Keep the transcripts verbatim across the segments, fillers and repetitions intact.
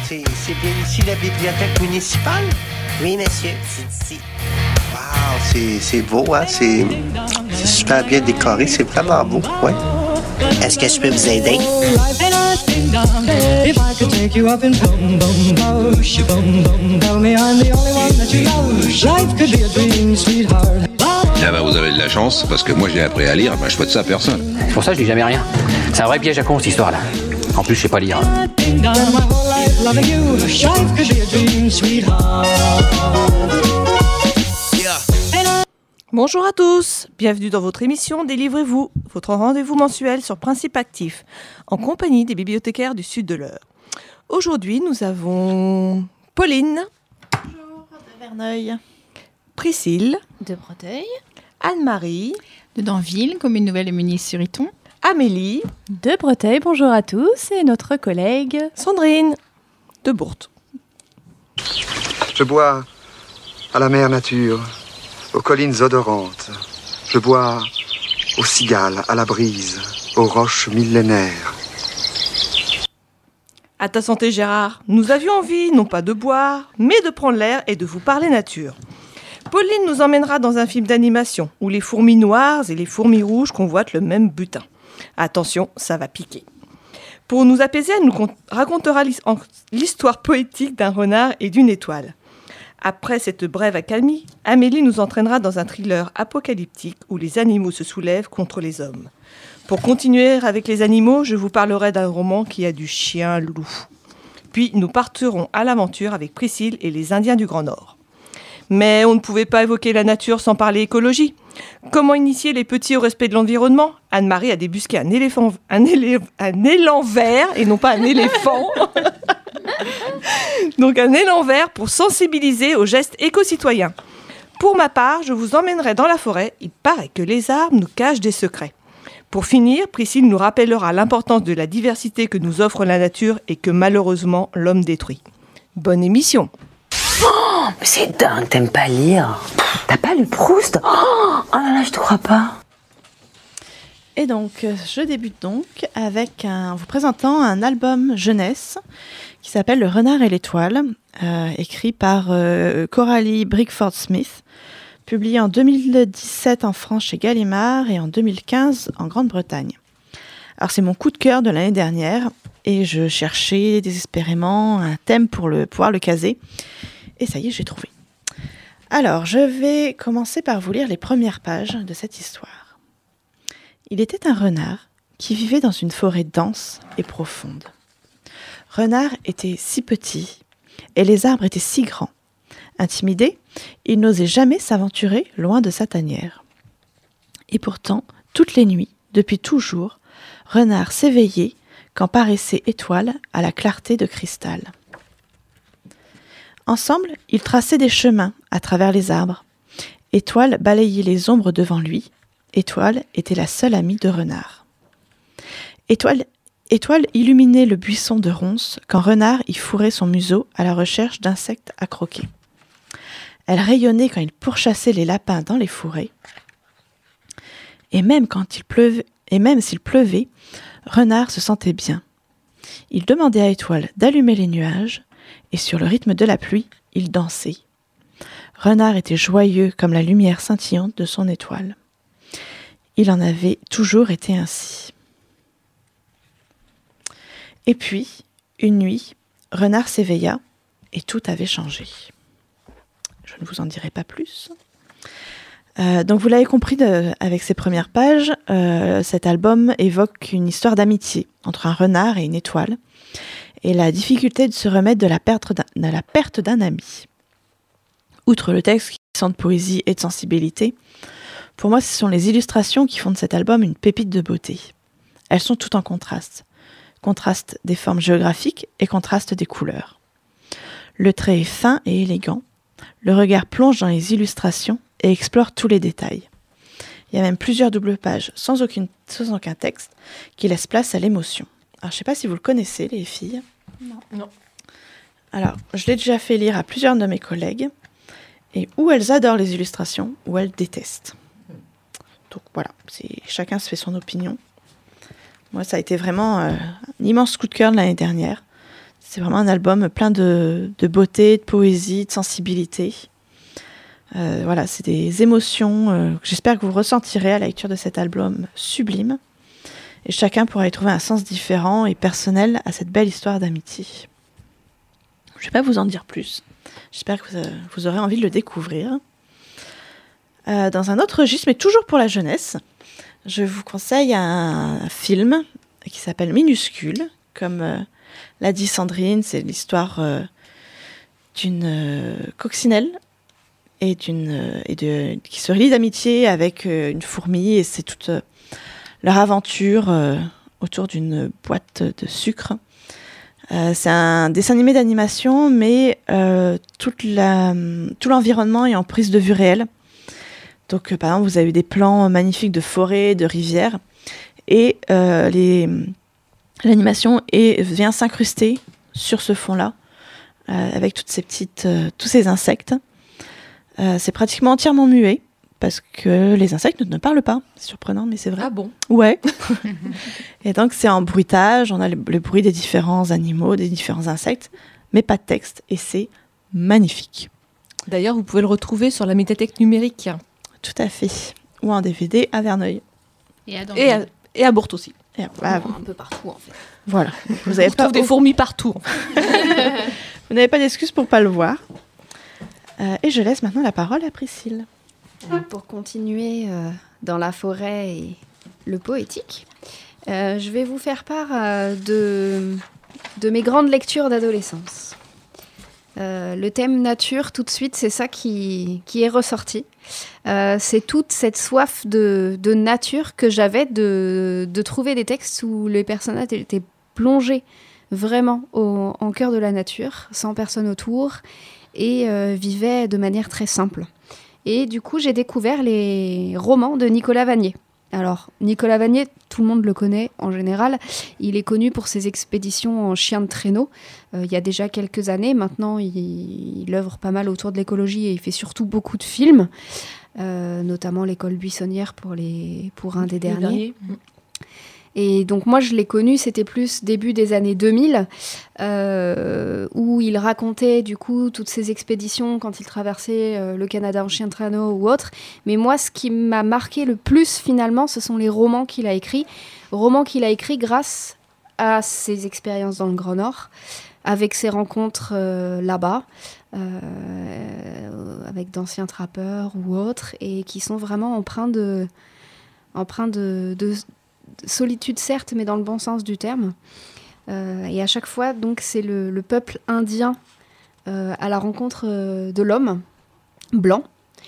C'est, c'est bien ici la bibliothèque municipale? Oui, monsieur, c'est ici. Wow, c'est, c'est beau, hein? C'est, c'est super bien décoré, c'est vraiment beau, ouais. Est-ce que je peux vous aider? Ah ben vous avez de la chance, parce que moi j'ai appris à lire, ben je peux de ça à personne. C'est pour ça que je dis jamais rien. C'est un vrai piège à con cette histoire-là. En plus, je sais pas lire. Bonjour à tous, bienvenue dans votre émission Délivrez-vous, votre rendez-vous mensuel sur Principe Actif, en compagnie des bibliothécaires du Sud de l'Eure. Aujourd'hui, nous avons Pauline. Bonjour, de Verneuil. Priscille. De Breteuil. Anne-Marie. De Danville, commune nouvelle et Munis-sur-Iton. Amélie. De Breteuil, bonjour à tous, et notre collègue Sandrine. De Bourte. Je bois à la mer nature, aux collines odorantes. Je bois aux cigales, à la brise, aux roches millénaires. À ta santé, Gérard. Nous avions envie, non pas de boire, mais de prendre l'air et de vous parler nature. Pauline nous emmènera dans un film d'animation où les fourmis noires et les fourmis rouges convoitent le même butin. Attention, ça va piquer. Pour nous apaiser, elle nous racontera l'histoire poétique d'un renard et d'une étoile. Après cette brève accalmie, Amélie nous entraînera dans un thriller apocalyptique où les animaux se soulèvent contre les hommes. Pour continuer avec les animaux, je vous parlerai d'un roman qui a du chien-loup. Puis nous partirons à l'aventure avec Priscille et les Indiens du Grand Nord. Mais on ne pouvait pas évoquer la nature sans parler écologie. Comment initier les petits au respect de l'environnement? Anne-Marie a débusqué un éléphant, un, élé, un élan vert, et non pas un éléphant. Donc un élan vert pour sensibiliser aux gestes éco-citoyens. Pour ma part, je vous emmènerai dans la forêt. Il paraît que les arbres nous cachent des secrets. Pour finir, Priscille nous rappellera l'importance de la diversité que nous offre la nature et que malheureusement l'homme détruit. Bonne émission. Oh, mais c'est dingue, t'aimes pas lire? T'as pas lu Proust? Oh, oh là là, je te crois pas. Et donc, je débute donc avec un, en vous présentant un album jeunesse qui s'appelle Le Renard et l'Étoile, euh, écrit par euh, Coralie Brickford-Smith, publié en deux mille dix-sept en France chez Gallimard et en deux mille quinze en Grande-Bretagne. Alors c'est mon coup de cœur de l'année dernière et je cherchais désespérément un thème pour le, pouvoir le caser. Et ça y est, j'ai trouvé. Alors, je vais commencer par vous lire les premières pages de cette histoire. Il était un renard qui vivait dans une forêt dense et profonde. Renard était si petit et les arbres étaient si grands. Intimidé, il n'osait jamais s'aventurer loin de sa tanière. Et pourtant, toutes les nuits, depuis toujours, Renard s'éveillait quand paraissait Étoile à la clarté de cristal. Ensemble, ils traçaient des chemins à travers les arbres. Étoile balayait les ombres devant lui. Étoile était la seule amie de Renard. Étoile, Étoile illuminait le buisson de ronces quand Renard y fourrait son museau à la recherche d'insectes à croquer. Elle rayonnait quand il pourchassait les lapins dans les fourrés. Et même quand il pleuvait, et même s'il pleuvait, Renard se sentait bien. Il demandait à Étoile d'allumer les nuages, et sur le rythme de la pluie, il dansait. Renard était joyeux comme la lumière scintillante de son étoile. Il en avait toujours été ainsi. Et puis, une nuit, Renard s'éveilla et tout avait changé. Je ne vous en dirai pas plus. Euh, donc vous l'avez compris de, avec ces premières pages, euh, cet album évoque une histoire d'amitié entre un renard et une étoile et la difficulté de se remettre de la perte d'un, de la perte d'un ami. Outre le texte qui sent de poésie et de sensibilité, pour moi ce sont les illustrations qui font de cet album une pépite de beauté. Elles sont toutes en contraste. Contraste des formes géographiques et contraste des couleurs. Le trait est fin et élégant. Le regard plonge dans les illustrations et explore tous les détails. Il y a même plusieurs doubles pages sans, aucune, sans aucun texte qui laissent place à l'émotion. Alors, je ne sais pas si vous le connaissez, les filles. Non. Non. Alors, je l'ai déjà fait lire à plusieurs de mes collègues, et ou elles adorent les illustrations, ou elles détestent. Donc voilà, c'est, chacun se fait son opinion. Moi, ça a été vraiment euh, un immense coup de cœur de l'année dernière. C'est vraiment un album plein de, de beauté, de poésie, de sensibilité. Euh, voilà, c'est des émotions euh, que j'espère que vous ressentirez à la lecture de cet album sublime. Et chacun pourra y trouver un sens différent et personnel à cette belle histoire d'amitié. Je ne vais pas vous en dire plus. J'espère que vous, euh, vous aurez envie de le découvrir. Euh, dans un autre registre, mais toujours pour la jeunesse, je vous conseille un, un film qui s'appelle Minuscule. Comme euh, l'a dit Sandrine, c'est l'histoire euh, d'une euh, coccinelle et, d'une, euh, et de, qui se relie d'amitié avec euh, une fourmi, et c'est toute euh, leur aventure euh, autour d'une boîte de sucre. Euh, c'est un dessin animé d'animation, mais euh, toute la, tout l'environnement est en prise de vue réelle. Donc, euh, par exemple, vous avez des plans magnifiques de forêt, de rivières, et euh, les, l'animation est, vient s'incruster sur ce fond-là, euh, avec toutes ces petites, euh, tous ces insectes. Euh, c'est pratiquement entièrement muet, parce que les insectes ne, ne parlent pas. C'est surprenant, mais c'est vrai. Ah bon ? Ouais. Et donc, c'est en bruitage, on a le, le bruit des différents animaux, des différents insectes, mais pas de texte, et c'est magnifique. D'ailleurs, vous pouvez le retrouver sur la médiathèque numérique. Tout à fait. Ou en D V D à Verneuil. Et à, et à, et à Bourte aussi. Et à, à, un peu partout, en fait. Voilà. Vous avez On trouve des fourmis partout. Vous n'avez pas d'excuses pour ne pas le voir. Euh, et je laisse maintenant la parole à Priscille. Euh, pour continuer euh, dans la forêt et le poétique, euh, je vais vous faire part euh, de, de mes grandes lectures d'adolescence. Euh, le thème nature, tout de suite, c'est ça qui, qui est ressorti. Euh, c'est toute cette soif de, de nature que j'avais de, de trouver des textes où les personnages étaient plongés vraiment au, en cœur de la nature, sans personne autour, et euh, vivaient de manière très simple. Et du coup, j'ai découvert les romans de Nicolas Vanier. Alors, Nicolas Vanier, tout le monde le connaît en général. Il est connu pour ses expéditions en chien de traîneau. Euh, il y a déjà quelques années. Maintenant, il, il œuvre pas mal autour de l'écologie et il fait surtout beaucoup de films, euh, notamment L'école buissonnière pour, les, pour un des derniers. derniers. Et donc moi, je l'ai connu, c'était plus début des années deux mille, euh, où il racontait du coup toutes ses expéditions quand il traversait euh, le Canada en chien de traîneau ou autre. Mais moi, ce qui m'a marqué le plus finalement, ce sont les romans qu'il a écrits. Romans qu'il a écrits grâce à ses expériences dans le Grand Nord, avec ses rencontres euh, là-bas, euh, avec d'anciens trappeurs ou autres, et qui sont vraiment empreints de... empreints de, de solitude certes, mais dans le bon sens du terme. Euh, et à chaque fois, donc, c'est le, le peuple indien euh, à la rencontre euh, de l'homme blanc.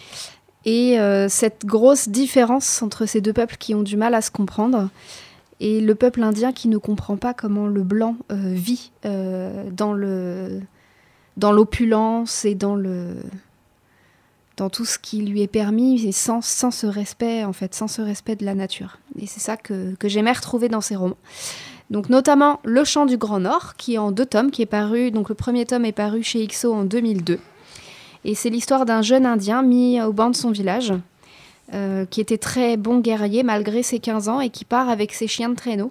Et euh, cette grosse différence entre ces deux peuples qui ont du mal à se comprendre, et le peuple indien qui ne comprend pas comment le blanc euh, vit euh, dans, le, dans l'opulence et dans le... dans tout ce qui lui est permis, et sans, sans ce respect, en fait, sans ce respect de la nature. Et c'est ça que, que j'aimais retrouver dans ces romans. Donc, notamment Le Chant du Grand Nord, qui est en deux tomes, qui est paru, donc le premier tome est paru chez I X O en deux mille deux. Et c'est l'histoire d'un jeune Indien mis au banc de son village, euh, qui était très bon guerrier malgré ses quinze ans, et qui part avec ses chiens de traîneau,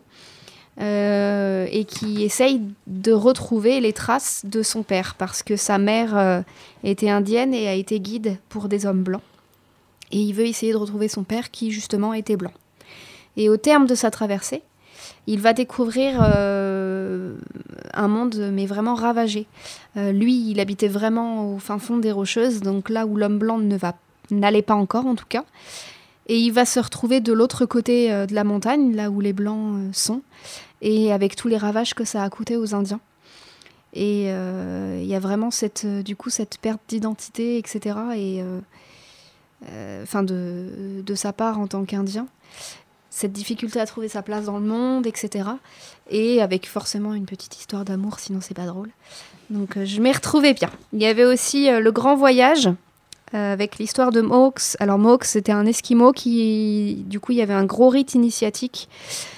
euh, et qui essaye de retrouver les traces de son père, parce que sa mère euh, était indienne et a été guide pour des hommes blancs. Et il veut essayer de retrouver son père qui, justement, était blanc. Et au terme de sa traversée, il va découvrir euh, un monde, mais vraiment ravagé. Euh, lui, il habitait vraiment au fin fond des Rocheuses, donc là où l'homme blanc ne va, n'allait pas encore, en tout cas. Et il va se retrouver de l'autre côté euh, de la montagne, là où les Blancs euh, sont, et avec tous les ravages que ça a coûté aux Indiens. Et il euh, y a vraiment cette, euh, du coup, cette perte d'identité, et cetera. Et, euh, euh, enfin de, de sa part en tant qu'Indien. Cette difficulté à trouver sa place dans le monde, et cetera. Et avec forcément une petite histoire d'amour, sinon c'est pas drôle. Donc euh, je m'y retrouvais bien. Il y avait aussi euh, Le Grand Voyage, euh, avec l'histoire de Mox. Alors Mox, c'était un Esquimau qui, du coup, il y avait un gros rite initiatique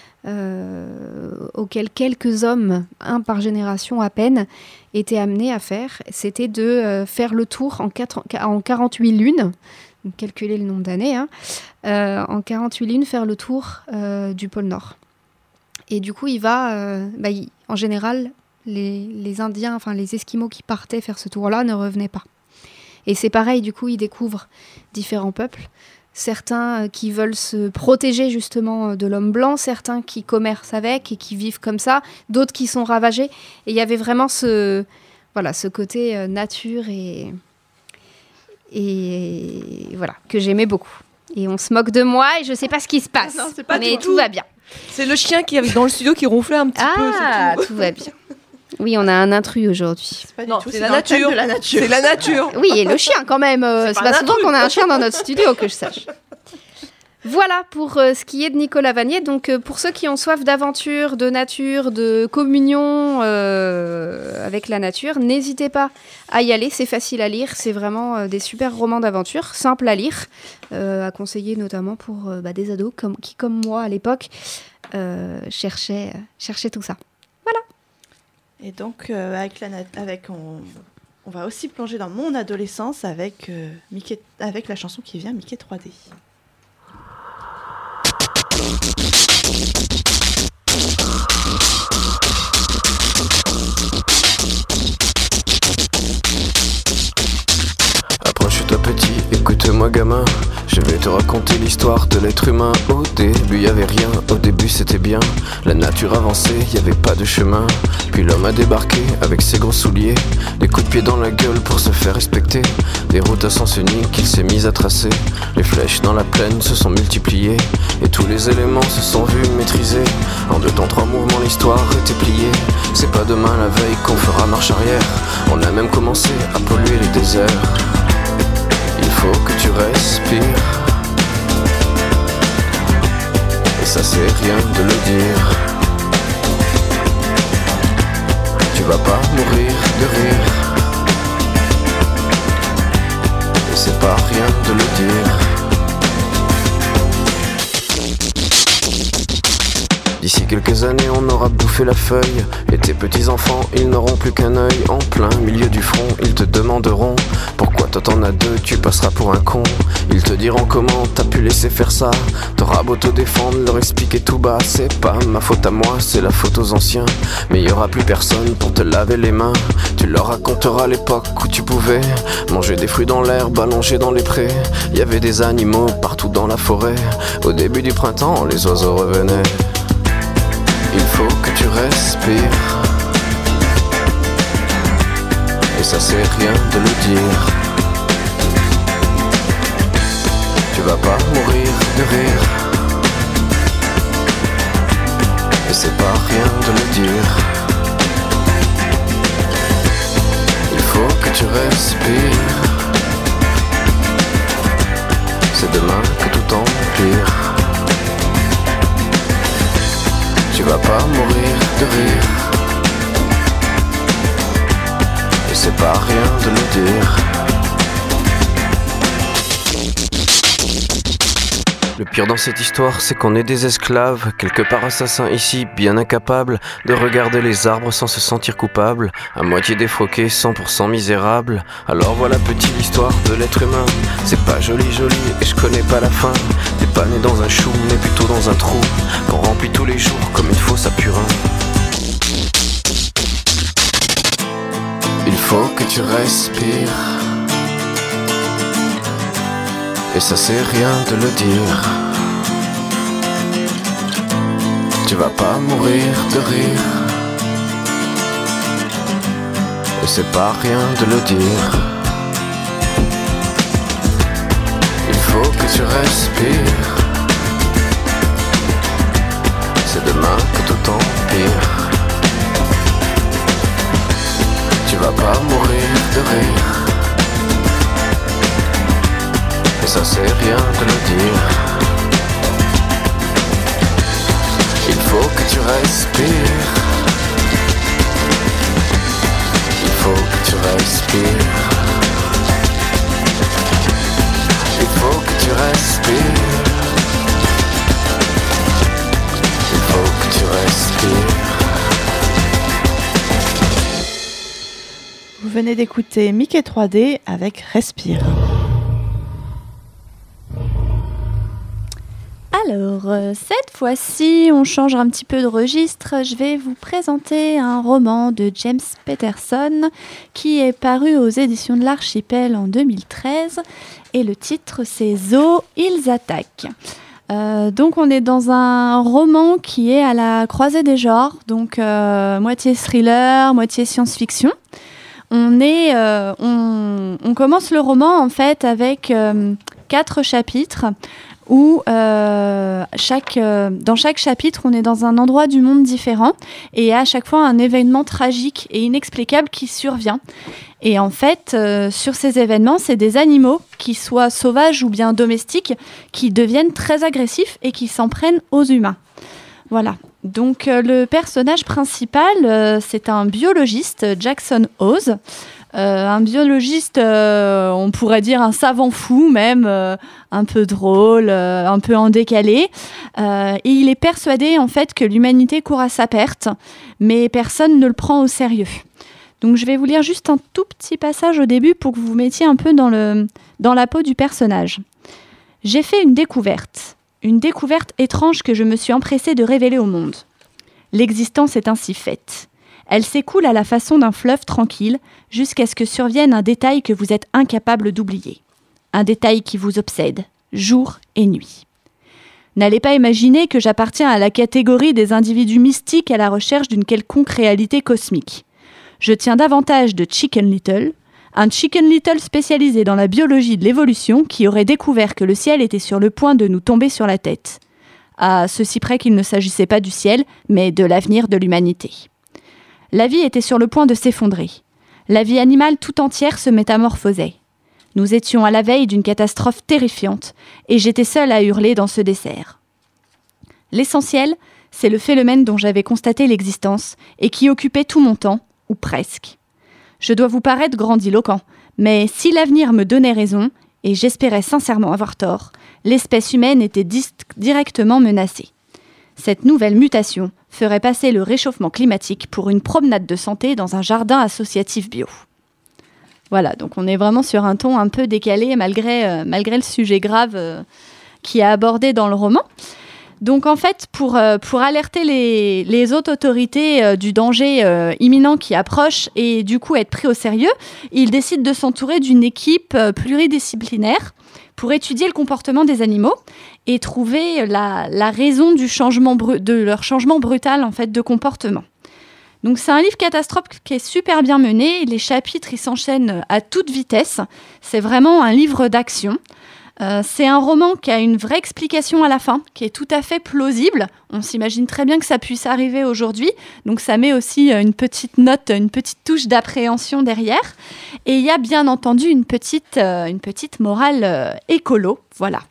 euh, auquel quelques hommes, un par génération à peine, étaient amenés à faire. C'était de euh, faire le tour en, quatre, en quarante-huit lunes. Donc, calculer le nombre d'années, hein, euh, en quarante-huit lunes, faire le tour euh, du pôle Nord. Et du coup, il va, euh, bah, il, en général, les, les Indiens, enfin les Esquimaux qui partaient faire ce tour-là ne revenaient pas. Et c'est pareil, du coup, ils découvrent différents peuples. Certains euh, qui veulent se protéger justement de l'homme blanc, certains qui commercent avec et qui vivent comme ça, d'autres qui sont ravagés. Et il y avait vraiment ce, voilà, ce côté euh, nature et, et voilà, que j'aimais beaucoup. Et on se moque de moi et je sais pas ce qui se passe, non, c'est pas mais tout, tout va bien. C'est le chien qui est dans le studio qui ronflait un petit ah, peu. Ah, tout. tout va bien. Oui, on a un intrus aujourd'hui. C'est pas du non, tout, c'est, c'est la dans le thème nature. de la nature. C'est la nature. Oui, et le chien quand même. Euh, c'est, c'est pas, pas souvent qu'on a un chien dans notre studio, que je sache. Voilà pour euh, ce qui est de Nicolas Vanier. Donc, euh, pour ceux qui ont soif d'aventure, de nature, de communion euh, avec la nature, n'hésitez pas à y aller. C'est facile à lire. C'est vraiment euh, des super romans d'aventure, simples à lire, euh, à conseiller notamment pour euh, bah, des ados comme, qui, comme moi à l'époque, euh, cherchaient, euh, cherchaient tout ça. Voilà. Et donc, euh, avec, la nat- avec on, on va aussi plonger dans mon adolescence avec, euh, Mickey, avec la chanson qui vient Mickey trois D. Approche-toi petit, écoute-moi gamin. Je vais te raconter l'histoire de l'être humain. Au début y avait rien, au début c'était bien. La nature avançait, y avait pas de chemin. Puis l'homme a débarqué avec ses gros souliers, des coups de pied dans la gueule pour se faire respecter. Des routes à sens unique qu'il s'est mis à tracer. Les flèches dans la plaine se sont multipliées et tous les éléments se sont vus maîtrisés. En deux temps trois mouvements l'histoire était pliée. C'est pas demain la veille qu'on fera marche arrière. On a même commencé à polluer les déserts. Il faut que tu respires. Et ça c'est rien de le dire. Tu vas pas mourir de rire. Et c'est pas rien de le dire. D'ici quelques années on aura bouffé la feuille. Et tes petits enfants ils n'auront plus qu'un œil. En plein milieu du front ils te demanderont pourquoi toi t'en as deux, tu passeras pour un con. Ils te diront comment t'as pu laisser faire ça. T'auras beau te défendre, leur expliquer tout bas. C'est pas ma faute à moi, c'est la faute aux anciens. Mais y aura plus personne pour te laver les mains. Tu leur raconteras l'époque où tu pouvais manger des fruits dans l'herbe, allongés dans les prés. Y avait des animaux partout dans la forêt. Au début du printemps, les oiseaux revenaient. Il faut que tu respires. Et ça c'est rien de le dire. Tu vas pas mourir de rire. Et c'est pas rien de le dire. Il faut que tu respires. C'est demain que tout empire. Tu vas pas mourir de rire. Et c'est pas rien de le dire. Le pire dans cette histoire, c'est qu'on est des esclaves, quelque part assassins ici, bien incapables de regarder les arbres sans se sentir coupables, à moitié défroqués, cent pour cent misérables. Alors voilà petite l'histoire de l'être humain. C'est pas joli joli et je connais pas la fin. T'es pas né dans un chou, mais plutôt dans un trou qu'on remplit tous les jours comme une fosse à purin. Il faut que tu respires. Et ça c'est rien de le dire. Tu vas pas mourir de rire. Et c'est pas rien de le dire. Il faut que tu respires. C'est demain que tout empire. Tu vas pas mourir de rire. Et ça c'est rien de le dire. Il faut que tu respires. Il faut que tu respires. Il faut que tu respires. Il faut que tu respires. Vous venez d'écouter Mickey trois D avec Respire. Alors, euh, cette fois-ci, on change un petit peu de registre. Je vais vous présenter un roman de James Patterson qui est paru aux éditions de l'Archipel en deux mille treize. Et le titre, c'est Zo, ils attaquent. Euh, donc, on est dans un roman qui est à la croisée des genres, donc euh, moitié thriller, moitié science-fiction. On, est, euh, on, on commence le roman en fait avec euh, quatre chapitres où euh, chaque, euh, dans chaque chapitre, on est dans un endroit du monde différent et à chaque fois un événement tragique et inexplicable qui survient. Et en fait, euh, sur ces événements, c'est des animaux, qui soient sauvages ou bien domestiques, qui deviennent très agressifs et qui s'en prennent aux humains. Voilà. Donc euh, le personnage principal, euh, c'est un biologiste, Jackson Oz. Euh, un biologiste, euh, on pourrait dire un savant fou même, euh, un peu drôle, euh, un peu en décalé. Euh, et il est persuadé en fait que l'humanité court à sa perte, mais personne ne le prend au sérieux. Donc je vais vous lire juste un tout petit passage au début pour que vous vous mettiez un peu dans, le, dans la peau du personnage. « J'ai fait une découverte, une découverte étrange que je me suis empressée de révéler au monde. L'existence est ainsi faite. Elle s'écoule à la façon d'un fleuve tranquille jusqu'à ce que survienne un détail que vous êtes incapable d'oublier. Un détail qui vous obsède, jour et nuit. N'allez pas imaginer que j'appartiens à la catégorie des individus mystiques à la recherche d'une quelconque réalité cosmique. Je tiens davantage de Chicken Little, un Chicken Little spécialisé dans la biologie de l'évolution qui aurait découvert que le ciel était sur le point de nous tomber sur la tête. À ceci près qu'il ne s'agissait pas du ciel, mais de l'avenir de l'humanité. La vie était sur le point de s'effondrer. La vie animale tout entière se métamorphosait. Nous étions à la veille d'une catastrophe terrifiante, et j'étais seule à hurler dans ce dessert. L'essentiel, c'est le phénomène dont j'avais constaté l'existence, et qui occupait tout mon temps, ou presque. Je dois vous paraître grandiloquent, mais si l'avenir me donnait raison, et j'espérais sincèrement avoir tort, l'espèce humaine était di- directement menacée. Cette nouvelle mutation ferait passer le réchauffement climatique pour une promenade de santé dans un jardin associatif bio. Voilà, donc on est vraiment sur un ton un peu décalé malgré, euh, malgré le sujet grave euh, qui est abordé dans le roman. Donc en fait, pour, euh, pour alerter les, les autres autorités euh, du danger euh, imminent qui approche et du coup être pris au sérieux, il décide de s'entourer d'une équipe euh, pluridisciplinaire pour étudier le comportement des animaux et trouver la, la raison du changement bru- de leur changement brutal en fait, de comportement. Donc c'est un livre catastrophe qui est super bien mené. Les chapitres ils s'enchaînent à toute vitesse. C'est vraiment un livre d'action. Euh, c'est un roman qui a une vraie explication à la fin, qui est tout à fait plausible. On s'imagine très bien que ça puisse arriver aujourd'hui. Donc ça met aussi une petite note, une petite touche d'appréhension derrière. Et il y a bien entendu une petite, euh, une petite morale euh, écolo. Voilà.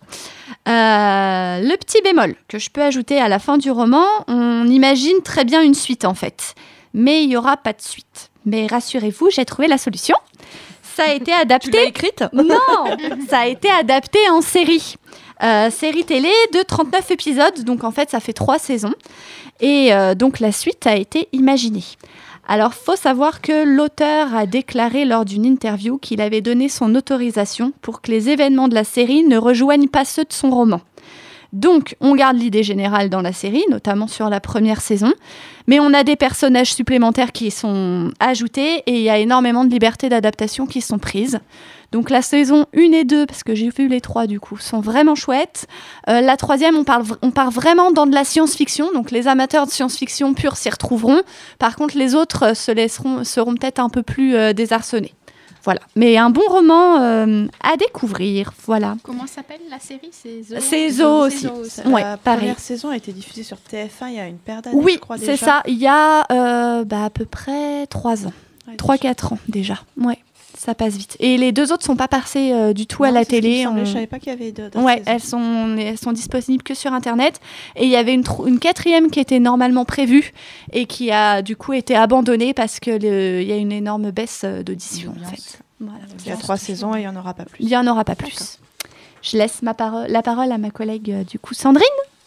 Euh, le petit bémol que je peux ajouter à la fin du roman, on imagine très bien une suite en fait. Mais il n'y aura pas de suite. Mais rassurez-vous, j'ai trouvé la solution. Ça a été adapté. Tu l'as écrite ? Non, ça a été adapté en série. Euh, série télé de trente-neuf épisodes, donc en fait ça fait trois saisons. Et euh, donc la suite a été imaginée. Alors faut savoir que l'auteur a déclaré lors d'une interview qu'il avait donné son autorisation pour que les événements de la série ne rejoignent pas ceux de son roman. Donc, on garde l'idée générale dans la série, notamment sur la première saison, mais on a des personnages supplémentaires qui sont ajoutés et il y a énormément de libertés d'adaptation qui sont prises. Donc la saison un et deux, parce que j'ai vu les trois du coup, sont vraiment chouettes. Euh, la troisième, on, parle, on part vraiment dans de la science-fiction, donc les amateurs de science-fiction pure s'y retrouveront. Par contre, les autres se laisseront, seront peut-être un peu plus euh, désarçonnés. Voilà, mais un bon roman euh, à découvrir, voilà. Comment s'appelle la série ? C'est Zo. C'est Zo aussi. C'est Ouais, la pareil. première saison a été diffusée sur T F un il y a une paire d'années, Oui, je crois c'est déjà. ça. Il y a euh, bah, à peu près trois ans. trois quatre ans déjà. Ouais, ça passe vite. Et les deux autres sont pas passées euh, du tout Non, à la c'est ce qui me télé. semblait, On- Je savais pas qu'il y avait de, d'autres Ouais, saisons. elles sont, elles sont disponibles que sur Internet. Et il y avait une, tro- une quatrième qui était normalement prévue et qui a du coup été abandonnée parce qu'il y a une énorme baisse euh, d'audition en fait. Voilà. Il y a trois saisons et il n'y en aura pas plus. Il n'y en aura pas plus. Je laisse ma parole, la parole à ma collègue euh, du coup Sandrine.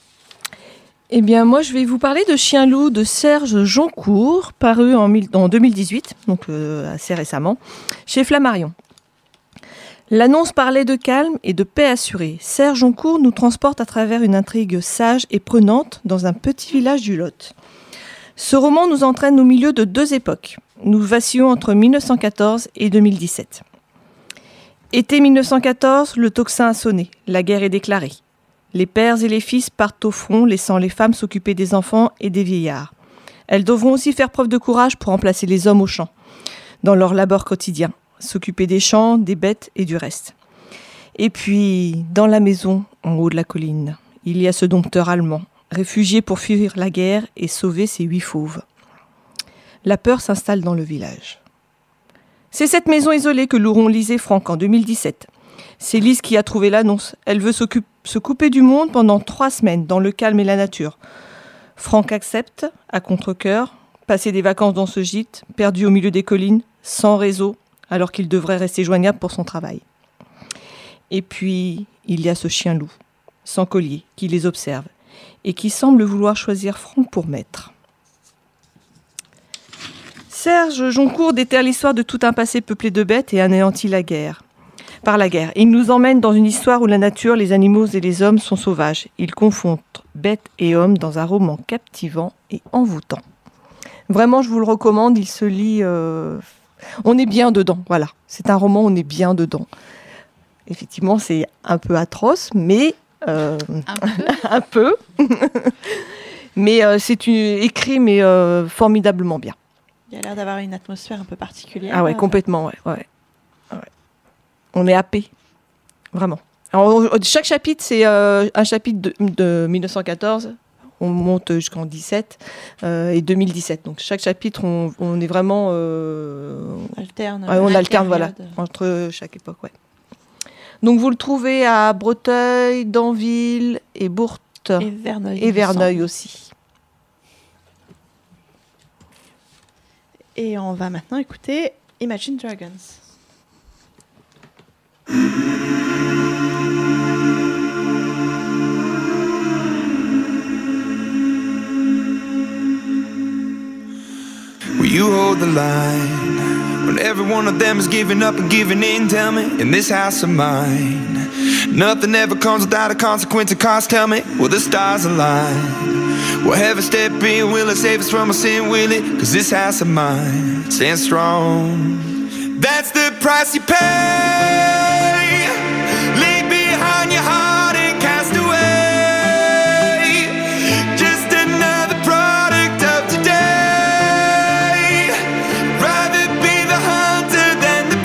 Eh bien, moi, je vais vous parler de Chien loup de Serge Joncourt, paru en, mille- en deux mille dix-huit, donc euh, assez récemment, chez Flammarion. L'annonce parlait de calme et de paix assurée. Serge Joncour nous transporte à travers une intrigue sage et prenante dans un petit village du Lot. Ce roman nous entraîne au milieu de deux époques. Nous vacillons entre mille neuf cent quatorze et deux mille dix-sept. Été mille neuf cent quatorze, le tocsin a sonné, la guerre est déclarée. Les pères et les fils partent au front, laissant les femmes s'occuper des enfants et des vieillards. Elles devront aussi faire preuve de courage pour remplacer les hommes aux champs, dans leur labeur quotidien, s'occuper des champs, des bêtes et du reste. Et puis, dans la maison, en haut de la colline, il y a ce dompteur allemand, réfugié pour fuir la guerre et sauver ses huit fauves. La peur s'installe dans le village. C'est cette maison isolée que loueront Lise et Franck en deux mille dix-sept. C'est Lise qui a trouvé l'annonce. Elle veut s'occup- se couper du monde pendant trois semaines, dans le calme et la nature. Franck accepte, à contre-cœur, passer des vacances dans ce gîte, perdu au milieu des collines, sans réseau, alors qu'il devrait rester joignable pour son travail. Et puis, il y a ce chien loup, sans collier, qui les observe, et qui semble vouloir choisir Franck pour maître. Serge Joncour déterre l'histoire de tout un passé peuplé de bêtes et anéantit la guerre. Par la guerre, il nous emmène dans une histoire où la nature, les animaux et les hommes sont sauvages. Il confronte bêtes et hommes dans un roman captivant et envoûtant. Vraiment, je vous le recommande, il se lit... Euh... On est bien dedans, voilà. C'est un roman, on est bien dedans. Effectivement, c'est un peu atroce, mais... Euh... un peu. un peu. mais euh, c'est une... écrit, mais euh, formidablement bien. Il a l'air d'avoir une atmosphère un peu particulière. Ah ouais, complètement, ouais. ouais. ouais. On est happé, vraiment. Alors, chaque chapitre, c'est euh, un chapitre de, de mille neuf cent quatorze, on monte jusqu'en dix-sept, euh, et deux mille dix-sept. Donc chaque chapitre, on, on est vraiment... Euh, alterne. Ouais, on alterne, voilà, entre chaque époque, ouais. Donc vous le trouvez à Breteuil, Danville et Bourte. Et Verneuil. Et Verneuil aussi. Et on va maintenant écouter Imagine Dragons. Will you hold the line when every one of them is giving up and giving in? Tell me, in this house of mine, nothing ever comes without a consequence of cost. Tell me, will the stars align? Will heaven step in? Will it save us from our sin? Will it? Cause this house of mine stands strong. That's the price you pay. Leave behind your heart and cast away. Just another product of today. Rather be the hunter than the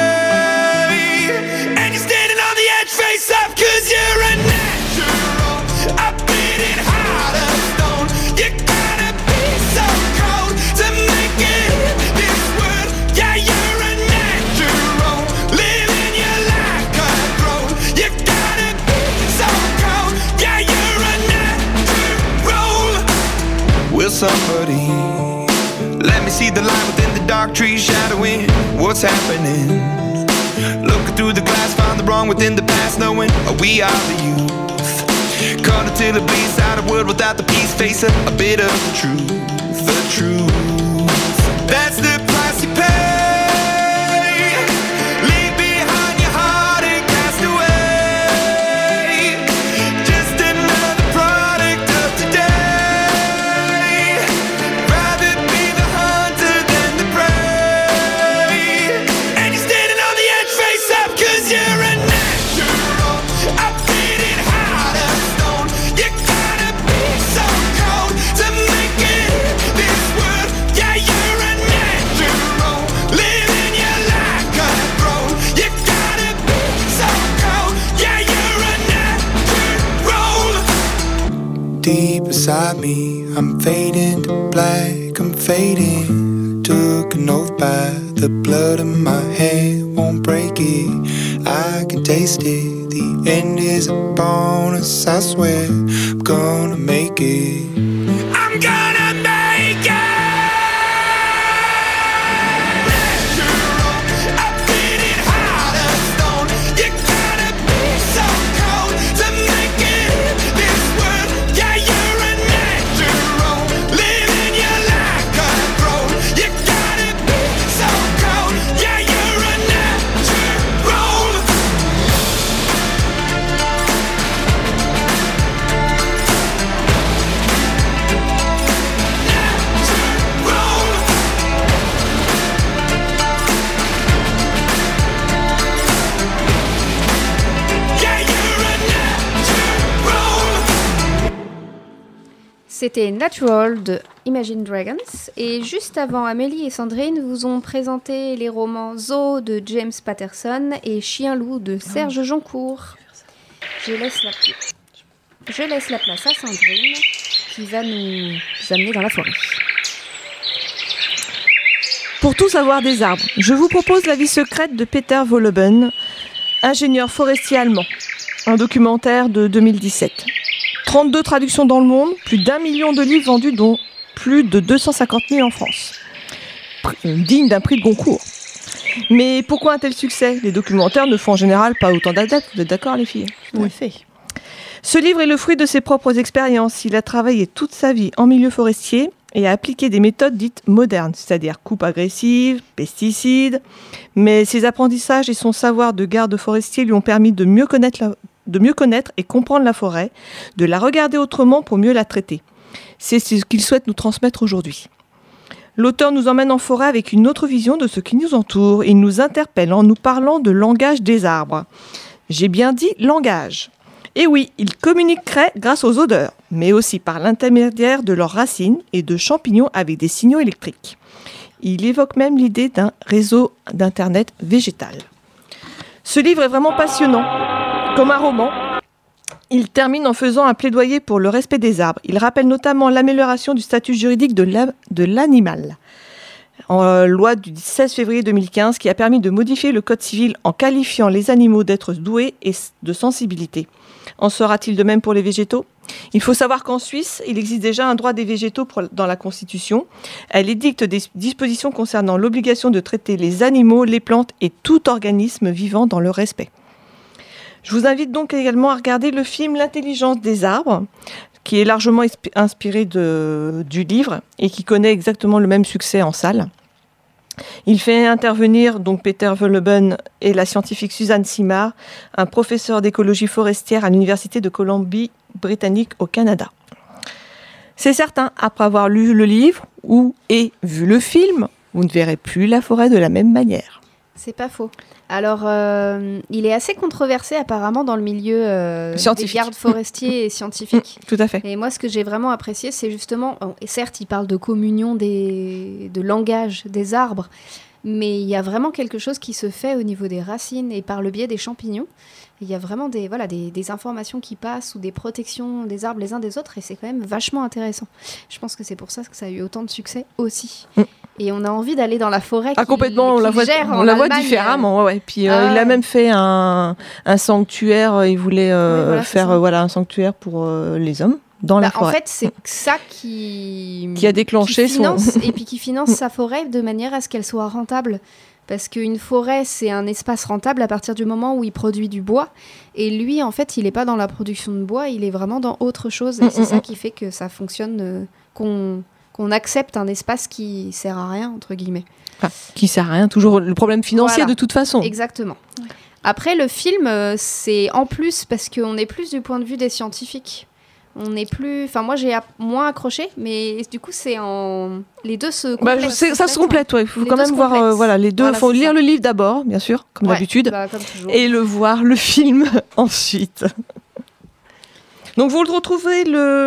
prey. And you're standing on the edge face up cause you're a natural. I beat it hard of stone. You gotta be so cold to make it in this world. Yeah, you're a natural. Living your life cutthroat. You gotta be so cold. Yeah, you're a natural. Will somebody let me see the light within the dark trees shadowing what's happening? Looking through the glass, find the wrong within the past, knowing we are the youth. Caught until it bleeds out a world without the peace, face a, a bit of the truth, the truth. That's the price you pay. Leave behind your heart and cast away. Just another product of today. Rather be the hunter than the prey. And you're standing on the edge face up cause you're a natural. I beat it hard of stone. You gotta be so cold to make it in this world. Yeah, you're a natural. Living your life cutthroat. You gotta be so cold. Yeah, you're a natural. Deep inside me, I'm fading to black. I'm fading. Took an oath by the blood in my hand. Won't break it. I can taste it. The end is a bonus. I swear I'm gonna make it. I'm gonna make it. Natural. I beat it hard of stone. You gotta be so cold to make it in this world. Yeah, you're a natural. Living your life cutthroat. You gotta be so cold. Yeah, you're a natural. C'était Natural de Imagine Dragons. Et juste avant, Amélie et Sandrine vous ont présenté les romans Zoo de James Patterson et Chien-loup de Serge Joncourt. Je laisse la, Je laisse la place à Sandrine qui va nous amener dans la forêt. Pour tout savoir des arbres, je vous propose La vie secrète de Peter Wohlleben, ingénieur forestier allemand. Un documentaire de deux mille dix-sept. trente-deux traductions dans le monde, plus d'un million de livres vendus, dont plus de deux cent cinquante mille en France. Digne d'un prix de Goncourt. Mais pourquoi un tel succès ? Les documentaires ne font en général pas autant d'adeptes, vous êtes d'accord les filles ? Tout à fait. Ce livre est le fruit de ses propres expériences. Il a travaillé toute sa vie en milieu forestier et a appliqué des méthodes dites modernes, c'est-à-dire coupe agressive, pesticides. Mais ses apprentissages et son savoir de garde forestier lui ont permis de mieux connaître la de mieux connaître et comprendre la forêt, de la regarder autrement pour mieux la traiter. C'est ce qu'il souhaite nous transmettre aujourd'hui. L'auteur nous emmène en forêt avec une autre vision de ce qui nous entoure. Il nous interpelle en nous parlant de langage des arbres. J'ai bien dit langage. Et oui, ils communiqueraient grâce aux odeurs, mais aussi par l'intermédiaire de leurs racines et de champignons avec des signaux électriques. Il évoque même l'idée d'un réseau d'Internet végétal. Ce livre est vraiment passionnant. Comme un roman, il termine en faisant un plaidoyer pour le respect des arbres. Il rappelle notamment l'amélioration du statut juridique de, la, de l'animal. En euh, loi du seize février deux mille quinze qui a permis de modifier le code civil en qualifiant les animaux d'êtres doués et de sensibilité. En sera-t-il de même pour les végétaux ? Il faut savoir qu'en Suisse, il existe déjà un droit des végétaux pour, dans la Constitution. Elle édicte des dispositions concernant l'obligation de traiter les animaux, les plantes et tout organisme vivant dans le respect. Je vous invite donc également à regarder le film L'intelligence des arbres, qui est largement inspiré de, du livre et qui connaît exactement le même succès en salle. Il fait intervenir donc Peter Wohlleben et la scientifique Suzanne Simard, un professeur d'écologie forestière à l'Université de Colombie-Britannique au Canada. C'est certain, après avoir lu le livre ou et vu le film, vous ne verrez plus la forêt de la même manière. C'est pas faux. Alors, euh, il est assez controversé apparemment dans le milieu euh, des gardes forestiers et scientifiques. Tout à fait. Et moi, ce que j'ai vraiment apprécié, c'est justement, bon, et certes, il parle de communion, des, de langage des arbres, mais il y a vraiment quelque chose qui se fait au niveau des racines et par le biais des champignons. Il y a vraiment des, voilà, des, des informations qui passent ou des protections des arbres les uns des autres et c'est quand même vachement intéressant. Je pense que c'est pour ça que ça a eu autant de succès aussi. Mm. Et on a envie d'aller dans la forêt ah, qu'il, complètement, on la voit, gère on la voit différemment. Ouais. Puis euh, ah, il a même fait un, un sanctuaire, il voulait euh, oui, voilà, faire euh, voilà, un sanctuaire pour euh, les hommes. Dans bah, la forêt. En fait, c'est ça qui, qui a déclenché qui finance, son... et puis qui finance sa forêt de manière à ce qu'elle soit rentable. Parce qu'une forêt, c'est un espace rentable à partir du moment où il produit du bois. Et lui, en fait, il n'est pas dans la production de bois, il est vraiment dans autre chose. Et mmh, c'est mmh. ça qui fait que ça fonctionne, euh, qu'on, qu'on accepte un espace qui sert à rien, entre guillemets. Enfin, qui sert à rien, toujours le problème financier voilà. de toute façon. Exactement. Ouais. Après, le film, euh, c'est en plus parce qu'on est plus du point de vue des scientifiques. On n'est plus... Enfin, moi, j'ai moins accroché, mais du coup, c'est en... Les deux se complètent. Bah, c'est, ça se complète, ouais. Il faut les quand même voir... Euh, voilà, les deux... Il voilà, faut lire ça. Le livre d'abord, bien sûr, comme ouais, d'habitude. Bah, comme toujours. Et le voir, le film, ensuite. Donc, vous le retrouvez,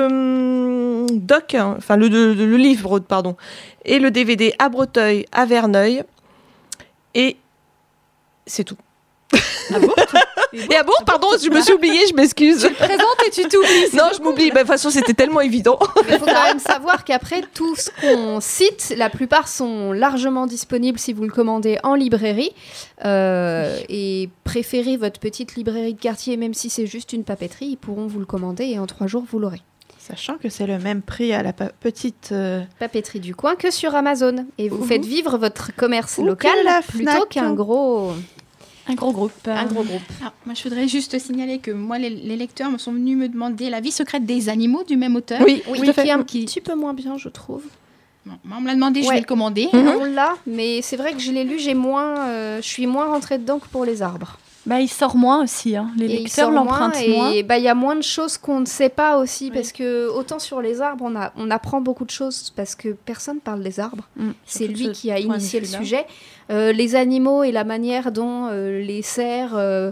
le doc, hein, enfin, le, le, le livre, pardon, et le D V D à Breteuil, à Verneuil. Et c'est tout. Ah bon Et ah bon, pardon, je me suis oubliée, je m'excuse. Tu te présentes et tu t'oublies. Non, je m'oublie. Bah, de toute façon, c'était tellement évident. Il faut quand même savoir qu'après, tout ce qu'on cite, la plupart sont largement disponibles si vous le commandez en librairie. Euh, et préférez votre petite librairie de quartier, même si c'est juste une papeterie, ils pourront vous le commander et en trois jours, vous l'aurez. Sachant que c'est le même prix à la pa- petite... Euh... papeterie du coin que sur Amazon. Et vous Ouh. faites vivre votre commerce Ouh, local plutôt Fnac. Qu'un gros... Un gros groupe. Un gros groupe. Alors, moi, je voudrais juste signaler que moi, les, les lecteurs me sont venus me demander La vie secrète des animaux du même auteur. Oui, oui, oui qui est un qui... petit peu moins bien, je trouve. Bon, moi, on me l'a demandé, ouais. Je vais le commander. Mm-hmm. On l'a, mais c'est vrai que je l'ai lu, j'ai moins, euh, je suis moins rentrée dedans que pour les arbres. Bah, il sort moins aussi, hein. Les et lecteurs l'empruntent moins. Et bah, il y a moins de choses qu'on ne sait pas aussi, oui. Parce que autant sur les arbres, on, a, on apprend beaucoup de choses, parce que personne parle des arbres. Mm. C'est lui qui a initié le sujet. Euh, les animaux et la manière dont euh, les cerfs, euh,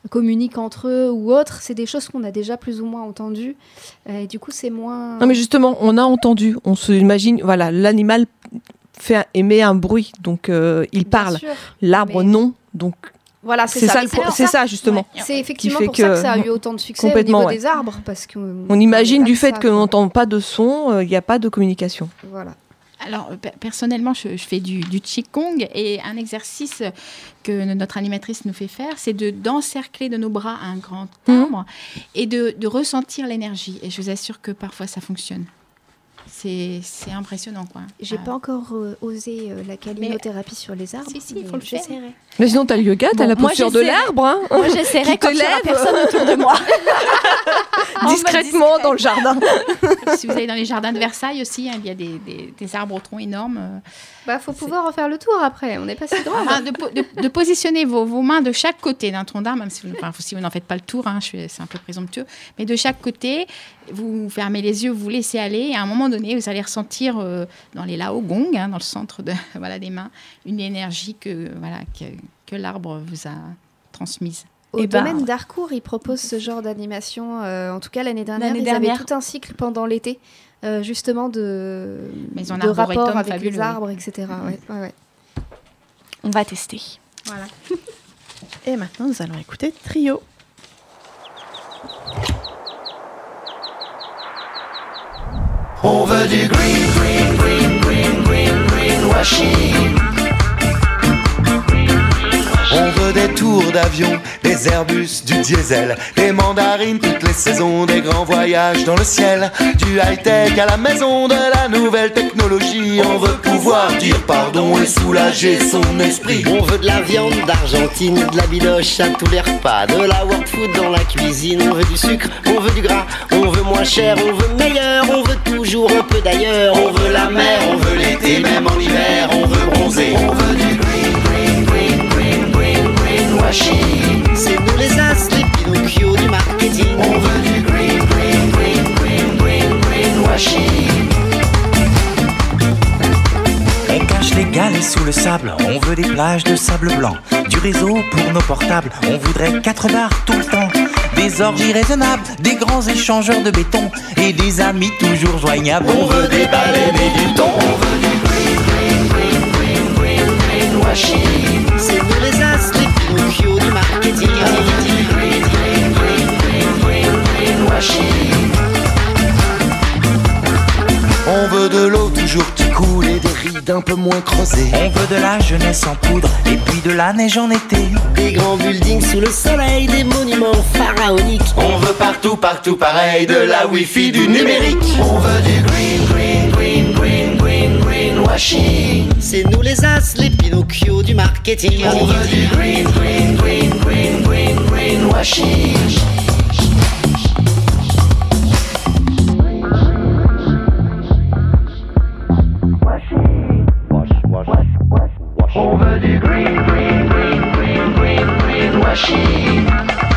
communiquent entre eux ou autres. C'est des choses qu'on a déjà plus ou moins entendues. Euh, et du coup, c'est moins... Non, mais justement, on a entendu. On se imagine, voilà, l'animal fait un- émet un bruit, donc euh, il parle. sûr, L'arbre, mais- non. Donc, Voilà, c'est, c'est ça. ça, Mais le c'est pro- pour c'est ça. ça, justement. C'est effectivement Qui fait pour ça que que- ça a eu autant de succès au Complètement, niveau ouais. des arbres. Parce que, On imagine parlait du pas fait de ça, qu'on quoi. n'entend pas de son, il n'y a pas de communication. Voilà. Alors, pe- personnellement, je, je fais du, du Qigong et un exercice que notre animatrice nous fait faire, c'est de d'encercler de nos bras un grand arbre et de, de ressentir l'énergie. Et je vous assure que parfois, ça fonctionne. C'est c'est impressionnant, quoi. J'ai Ah. pas encore euh, osé euh, la calinothérapie sur les arbres. Si, si, il mais faut le faire. j'essaierai. Mais sinon, t'as le yoga, t'as Bon, la moi, posture de j'essaierai. l'arbre. Hein, Moi, j'essaierai qui te quand il y aura lève. personne autour de moi. En mode Discrètement discret. dans le jardin. Si vous allez dans les jardins de Versailles aussi, hein, il y a des, des- des arbres au tronc énorme. euh, Bah, faut pouvoir refaire le tour après. On n'est pas si grave. Ah, de, po- de- de positionner vos, vos mains de chaque côté d'un tronc d'arbre, même si vous, enfin, si vous n'en faites pas le tour, hein, je suis- c'est un peu présomptueux, mais de chaque côté, vous fermez les yeux, vous laissez aller, et à un moment donné, vous allez ressentir euh, dans les lao gong, hein, dans le centre de, voilà, des mains, une énergie que, voilà, que, que l'arbre vous a transmise. Au Eh ben- domaine d'Harcourt, ils proposent ce genre d'animation. euh, en tout cas, l'année dernière, L'année ils dernière. avaient tout un cycle pendant l'été, euh, justement de, Mais en de arboretum rapport avec fabuleux, les arbres, et cetera. Ouais, ouais, ouais. On va tester. Voilà. Et maintenant, nous allons écouter Trio. On veut du green, green, green, green, green, greenwashing. On veut des tours d'avion, des Airbus, du diesel, des mandarines toutes les saisons, des grands voyages dans le ciel, du high-tech à la maison, de la nouvelle technologie. On veut pouvoir dire pardon et soulager son esprit. On veut de la viande d'Argentine, de la bidoche à tous les repas, de la world food dans la cuisine. On veut du sucre, on veut du gras, on veut moins cher, on veut meilleur, on veut toujours un peu d'ailleurs. On veut la mer, on veut l'été, même en hiver, on veut bronzer. On veut du green, green, green, green, green, greenwashing. C'est nous les as, les Pinocchio du marketing. On veut du green, green, green, green, green, greenwashing. On cache les galets sous le sable, on veut des plages de sable blanc, du réseau pour nos portables, on voudrait quatre bars tout le temps, des orgies raisonnables, des grands échangeurs de béton et des amis toujours joignables. On veut des baleines et du thon. On veut du green, green, green, green, green, greenwashing. C'est nous les as, les Pinocchio du marketing. On veut du green, green, green, green, green, greenwashing. On veut de l'eau toujours qui coule et des rides un peu moins creusées. On veut de la jeunesse en poudre et puis de la neige en été. Des grands buildings sous le soleil, des monuments pharaoniques. On veut partout, partout pareil, de la wifi, du numérique. On veut du green, green, green, green, green, greenwashing. C'est nous les as, les Pinocchio du marketing. On veut du green, green, green, green, green, greenwashing. On veut du green, green, green, green, green, greenwashing.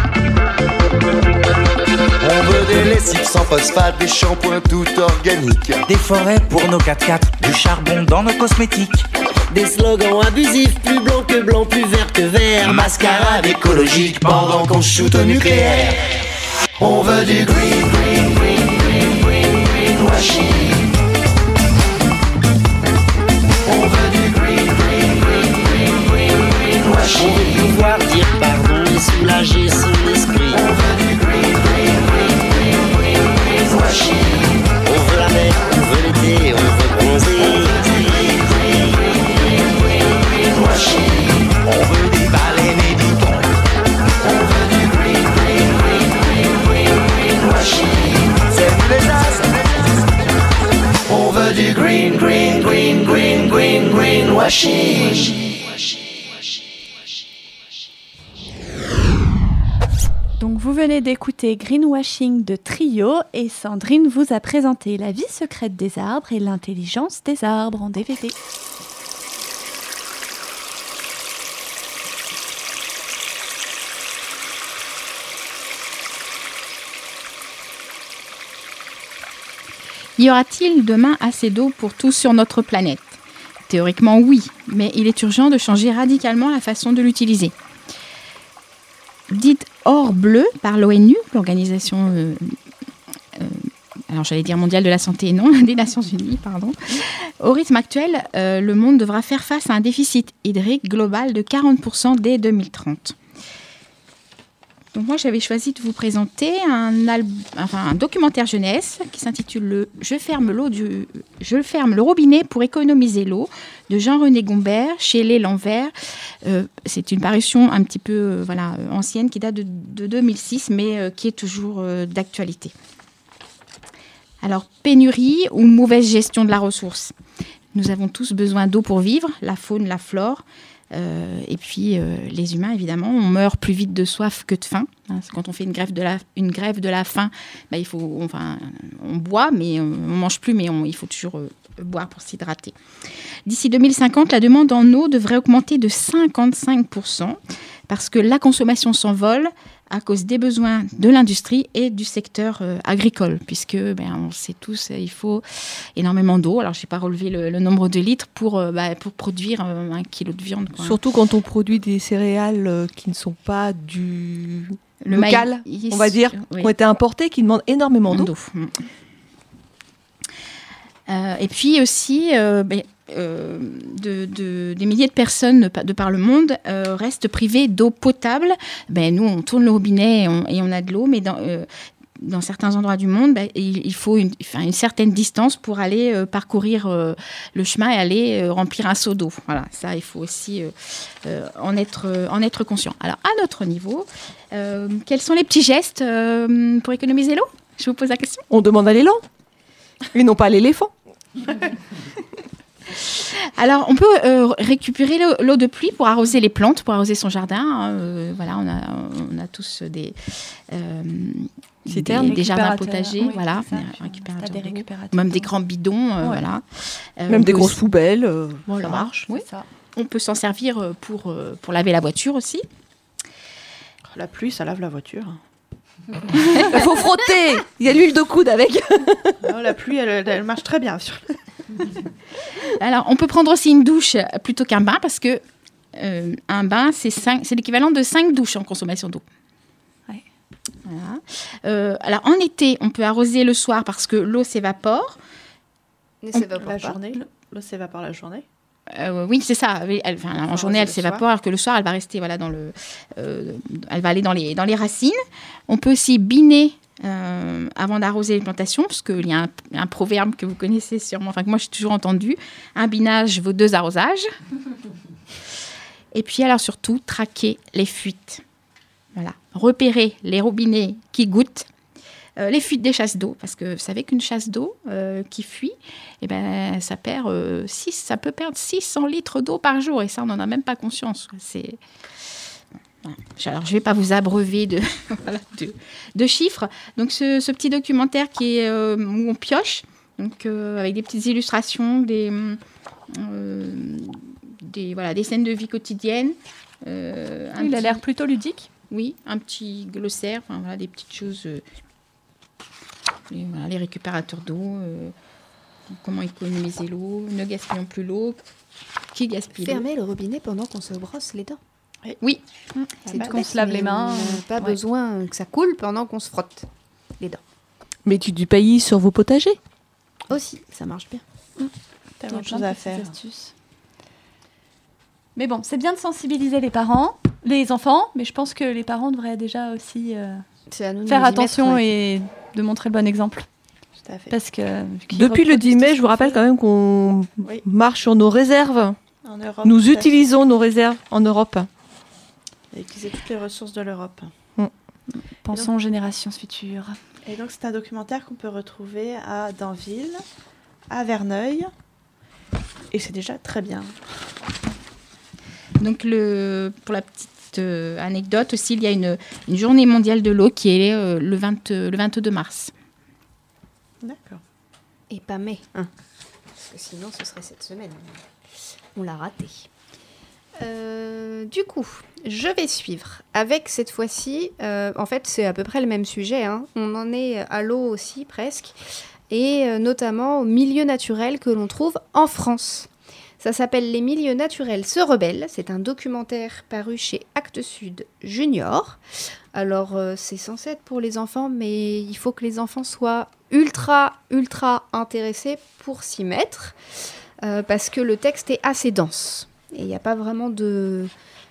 On veut des lessives sans phosphate, des shampoings tout organiques. Des forêts pour nos quatre-quatre, du charbon dans nos cosmétiques. Des slogans abusifs, plus blanc que blanc, plus vert que vert. Mascarade écologique pendant qu'on shoot au nucléaire. On veut du green, green, green, green, green, greenwashing. On veut du green, green, green, green, green, greenwashing. On veut pouvoir dire pardon et soulager son esprit. On veut du green, green, green, green, green, greenwashing. On veut la mer, on veut l'été, on veut bronzer. On veut des baleines et du thon. On veut du green, green, green, green, green, greenwashing. C'est nous les as. On veut du green, green, green, green, green, greenwashing. Donc vous venez d'écouter Greenwashing de Trio et Sandrine vous a présenté La vie secrète des arbres et l'intelligence des arbres en D V D. Y aura-t-il demain assez d'eau pour tous sur notre planète ? Théoriquement oui, mais il est urgent de changer radicalement la façon de l'utiliser. Dite or bleu par l'O N U, l'organisation euh, euh, alors j'allais dire mondiale de la santé, non, des Nations Unies, pardon. Au rythme actuel, euh, le monde devra faire face à un déficit hydrique global de quarante pour cent dès deux mille trente. Donc moi, j'avais choisi de vous présenter un, al- enfin, un documentaire jeunesse qui s'intitule le « Je ferme l'eau du... Je ferme le robinet pour économiser l'eau » de Jean-René Gombert chez L'Élan Vert. Euh, c'est une parution un petit peu euh, voilà, euh, ancienne qui date de, de deux mille six, mais euh, qui est toujours euh, d'actualité. Alors, pénurie ou mauvaise gestion de la ressource. Nous avons tous besoin d'eau pour vivre, la faune, la flore. Euh, et puis, euh, les humains, évidemment, on meurt plus vite de soif que de faim. Hein, quand on fait une grève de la, une grève de la faim, bah, il faut, enfin, on boit, mais on ne mange plus, mais on, il faut toujours euh, boire pour s'hydrater. D'ici deux mille cinquante, la demande en eau devrait augmenter de cinquante-cinq pour cent parce que la consommation s'envole à cause des besoins de l'industrie et du secteur euh, agricole, puisque ben, on sait tous, il faut énormément d'eau. Alors, je n'ai pas relevé le, le nombre de litres pour, euh, bah, pour produire euh, un kilo de viande, quoi. Surtout quand on produit des céréales euh, qui ne sont pas du Le local, maïs, on va dire, oui. qui ont été importés, qui demandent énormément d'eau. d'eau. Euh, et puis aussi, euh, ben, euh, de, de, des milliers de personnes de, de par le monde euh, restent privées d'eau potable. Ben, nous, on tourne le robinet et on, et on a de l'eau, mais dans, euh, dans certains endroits du monde, ben, il, il faut une, enfin, une certaine distance pour aller euh, parcourir euh, le chemin et aller euh, remplir un seau d'eau. Voilà, ça, il faut aussi euh, euh, en, être, euh, en être conscient. Alors, à notre niveau, euh, quels sont les petits gestes euh, pour économiser l'eau ? Je vous pose la question. On demande à l'élan, et non pas à l'éléphant. Alors, on peut euh, récupérer l'eau, l'eau de pluie pour arroser les plantes, pour arroser son jardin. Hein, euh, voilà, on a, on a tous des, euh, Citernes, des, des jardins récupérateurs. potagers, Oui, voilà, c'est ça. des récupérateurs Des d'eau. récupérateurs. Même des grands bidons, euh, Ouais. voilà. Euh, Même on des peut grosses aussi- poubelles, euh, Voilà, ça marche. oui. C'est ça. On peut s'en servir euh, pour, euh, pour laver la voiture aussi. La pluie, ça lave la voiture. Il faut frotter. Il y a l'huile de coude avec. Non, la pluie, elle, elle marche très bien. Sur... Alors, on peut prendre aussi une douche plutôt qu'un bain parce que euh, un bain, c'est, cinq, c'est l'équivalent de cinq douches en consommation d'eau. Ouais. Voilà. Euh, alors, en été, on peut arroser le soir parce que l'eau s'évapore. Ne On- s'évapore La pas. journée, l'eau s'évapore la journée. Euh, oui, c'est ça. Oui, elle- enfin, en Faut journée, arroser elle le s'évapore, soir. alors que le soir, elle va rester voilà, dans le, euh, elle va aller dans les, dans les racines. On peut aussi biner euh, avant d'arroser les plantations, parce qu'il y a un, un proverbe que vous connaissez sûrement, enfin que moi j'ai toujours entendu, un binage vaut deux arrosages. Et puis alors surtout, traquer les fuites. Voilà. Repérer les robinets qui goûtent. Euh, les fuites des chasses d'eau, parce que vous savez qu'une chasse d'eau euh, qui fuit, eh ben, ça, perd, euh, six, ça peut perdre six cents litres d'eau par jour, et ça, on n'en a même pas conscience. C'est... Voilà. Alors, je ne vais pas vous abreuver de, voilà, de, de chiffres. Donc, ce, ce petit documentaire qui est, euh, où on pioche, donc, euh, avec des petites illustrations, des, euh, des, voilà, des scènes de vie quotidienne. Euh, un Il a petit- l'air plutôt ludique. Oui, un petit glossaire, enfin, voilà, des petites choses... euh, les, voilà, les récupérateurs d'eau, euh, comment économiser l'eau, ne gaspillons plus l'eau, qui gaspille l'eau. Fermer le robinet pendant qu'on se brosse les dents. Oui. C'est Quand tout on bête, se lave mais les mains. on n'a pas Ouais. besoin que ça coule pendant qu'on se frotte les dents. Mettez du paillis sur vos potagers. Aussi, ça marche bien. Tellement Il y a de choses plein à petites faire. astuces. Mais bon, c'est bien de sensibiliser les parents, les enfants, mais je pense que les parents devraient déjà aussi euh, C'est à nous de faire nous y attention mettre, ouais. et de montrer le bon exemple. Tout à fait. Parce que vu qu'ils Depuis le dix reproduisent mai, tout je ce vous qu'on rappelle fait. quand même qu'on Oui. marche sur nos réserves. En Europe, Nous tout à fait. utilisons nos réserves en Europe. Et utiliser toutes les ressources de l'Europe. Pensons aux générations futures. Et donc, c'est un documentaire qu'on peut retrouver à Danville, à Verneuil. Et c'est déjà très bien. Donc, le, pour la petite euh, anecdote aussi, il y a une, une journée mondiale de l'eau qui est euh, le, vingt, le vingt-deux mars. D'accord. Et pas mai. hein. Parce que sinon, ce serait cette semaine. On l'a raté. Euh, du coup, je vais suivre avec cette fois-ci, euh, en fait c'est à peu près le même sujet, hein. On en est à l'eau aussi presque, et euh, notamment au milieu naturel que l'on trouve en France. Ça s'appelle « Les milieux naturels se rebellent ». C'est un documentaire paru chez Actes Sud Junior. Alors, euh, c'est censé être pour les enfants, mais il faut que les enfants soient ultra, ultra intéressés pour s'y mettre, euh, parce que le texte est assez dense. Et il n'y a pas vraiment de,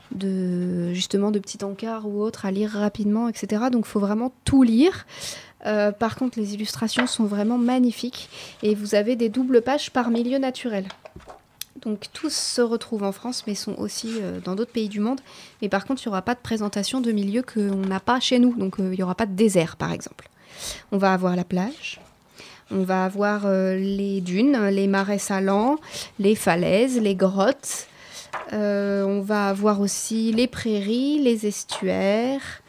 de, justement, de petits encarts ou autres à lire rapidement, et cetera. Donc, il faut vraiment tout lire. Euh, par contre, les illustrations sont vraiment magnifiques. Et vous avez des doubles pages par milieu naturel. Donc tous se retrouvent en France, mais sont aussi euh, dans d'autres pays du monde. Mais par contre, il n'y aura pas de présentation de milieux qu'on n'a pas chez nous. Donc euh, il n'y aura pas de désert, par exemple. On va avoir la plage, on va avoir euh, les dunes, les marais salants, les falaises, les grottes. Euh, on va avoir aussi les prairies, les estuaires,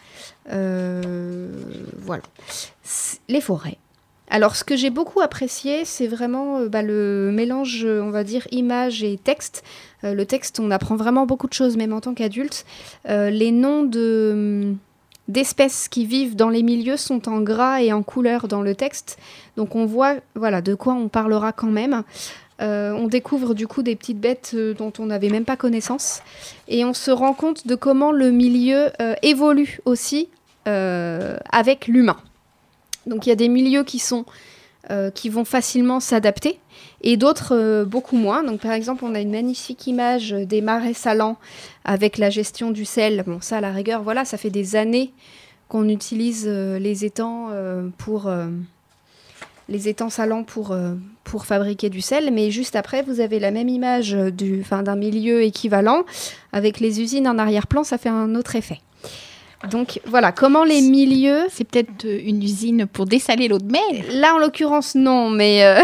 euh, voilà, les forêts. Alors, ce que j'ai beaucoup apprécié, c'est vraiment euh, bah, le mélange, on va dire, image et texte. Euh, le texte, on apprend vraiment beaucoup de choses, même en tant qu'adulte. Euh, les noms de, d'espèces qui vivent dans les milieux sont en gras et en couleur dans le texte. Donc, on voit voilà, de quoi on parlera quand même. Euh, on découvre du coup des petites bêtes euh, dont on n'avait même pas connaissance. Et on se rend compte de comment le milieu euh, évolue aussi euh, avec l'humain. Donc il y a des milieux qui, sont, euh, qui vont facilement s'adapter et d'autres euh, beaucoup moins. Donc par exemple, on a une magnifique image des marais salants avec la gestion du sel. Bon, ça à la rigueur, voilà, ça fait des années qu'on utilise euh, les étangs euh, pour... Euh, les étangs salants pour, euh, pour fabriquer du sel, mais juste après, vous avez la même image du, d'un milieu équivalent avec les usines en arrière-plan, ça fait un autre effet. Donc voilà, comment les milieux... C'est peut-être une usine pour dessaler l'eau de mer. Là, en l'occurrence, non, mais... Euh...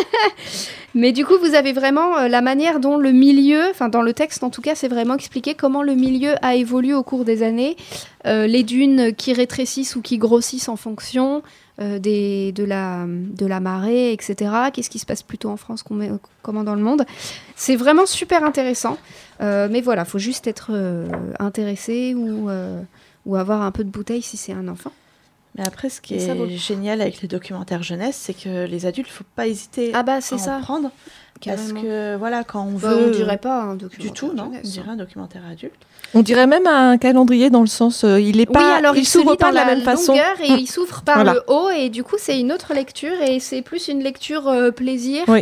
mais du coup, vous avez vraiment euh, la manière dont le milieu, enfin dans le texte en tout cas, c'est vraiment expliqué comment le milieu a évolué au cours des années, euh, les dunes qui rétrécissent ou qui grossissent en fonction euh, des, de, la, de la marée, et cetera. Qu'est-ce qui se passe plutôt en France, comment dans le monde. C'est vraiment super intéressant, euh, mais voilà, il faut juste être euh, intéressé ou... Euh, ou avoir un peu de bouteille si c'est un enfant. Mais après, ce qui Et est ça vaut- génial avec les documentaires jeunesse, c'est que les adultes, il ne faut pas hésiter Ah bah, c'est à ça. en prendre. Parce Carrément. que, voilà, quand on Bah, veut... on dirait pas un documentaire Du tout, non. jeunesse, On dirait un documentaire adulte. On dirait même un calendrier dans le sens, euh, il est pas, oui, alors il il se s'ouvre lit pas dans de la même façon. longueur et Hum. il s'ouvre par Voilà. le haut et du coup c'est une autre lecture et c'est plus une lecture euh, plaisir. Oui.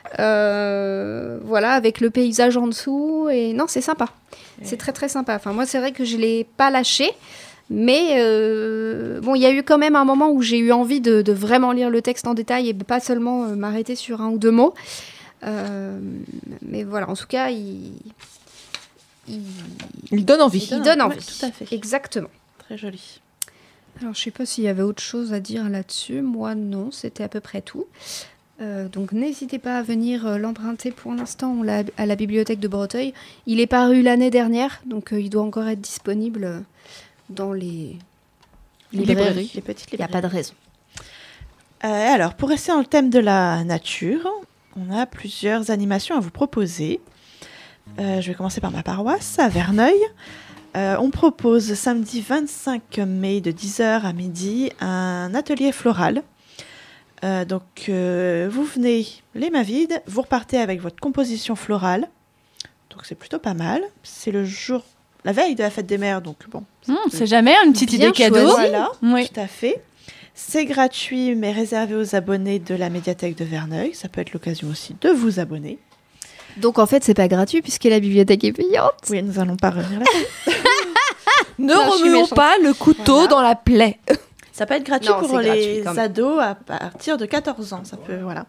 Euh, voilà, avec le paysage en dessous et non, c'est sympa. C'est très très sympa. Enfin moi c'est vrai que je l'ai pas lâché. Mais euh, bon, il y a eu quand même un moment où j'ai eu envie de, de vraiment lire le texte en détail et pas seulement euh, m'arrêter sur un ou deux mots. Euh, mais voilà, en tout cas, il, il, Il donne envie. il donne envie. Ouais, tout à fait. Exactement. Très joli. Alors, je sais pas s'il y avait autre chose à dire là-dessus. Moi, non, c'était à peu près tout. Euh, donc, n'hésitez pas à venir euh, l'emprunter. Pour l'instant, on l'a à la bibliothèque de Breteuil. Il est paru l'année dernière, donc euh, il doit encore être disponible euh, dans les librairies. Les petites Il n'y a librairies. pas de raison. Euh, alors, pour rester dans le thème de la nature, on a plusieurs animations à vous proposer. Euh, je vais commencer par ma paroisse, à Verneuil. Euh, on propose samedi vingt-cinq mai de dix heures à midi un atelier floral. Euh, donc, euh, vous venez les mains vides, vous repartez avec votre composition florale. Donc, c'est plutôt pas mal. C'est le jour, la veille de la fête des mères, donc bon. Hum, c'est jamais une petite Bien idée cadeau. choisi. Voilà, Oui. tout à fait. C'est gratuit, mais réservé aux abonnés de la médiathèque de Verneuil. Ça peut être l'occasion aussi de vous abonner. Donc, en fait, c'est pas gratuit puisque la bibliothèque est payante. Oui, nous n'allons pas revenir là-dessus. Ne Non, je suis remuons méchante. pas le couteau Voilà. dans la plaie. Ça peut être gratuit Non, pour c'est gratuit les quand même. ados à partir de quatorze ans. Ça peut, voilà.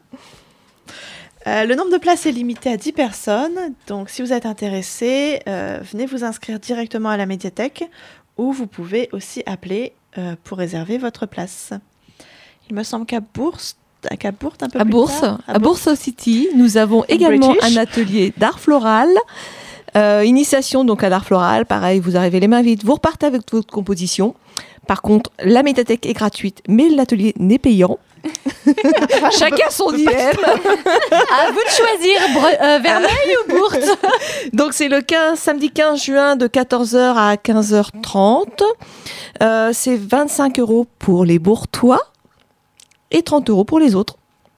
Euh, le nombre de places est limité à dix personnes. Donc, si vous êtes intéressé, euh, venez vous inscrire directement à la médiathèque ou vous pouvez aussi appeler euh, pour réserver votre place. Il me semble qu'à Bourse, qu'à Bourse un peu À plus Bourse, tard, à Bourse City, nous avons également British. un atelier d'art floral. Euh, initiation donc à l'art floral, pareil, vous arrivez les mains vides, vous repartez avec votre composition. Par contre, la médiathèque est gratuite, mais l'atelier n'est payant. Chacun son dilemme. À vous de choisir, Bre- euh, Verneuil ou Bourse. Donc c'est le quinze, samedi quinze juin de quatorze heures à quinze heures trente. Euh, c'est vingt-cinq euros pour les Bourtois et trente euros pour les autres.